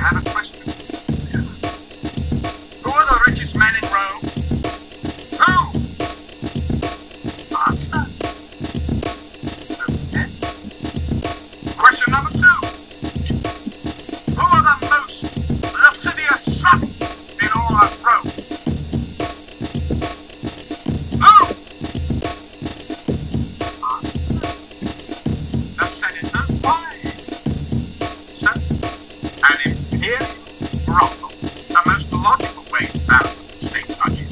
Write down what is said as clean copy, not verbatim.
have a question. Who are the richest men in Rome? Who? Answer. Okay. Question number 2. Who are the most lascivious sluts in all of Rome? Who? The Senator. Why? So, an imperial brothel, the most logical way to balance the state budget.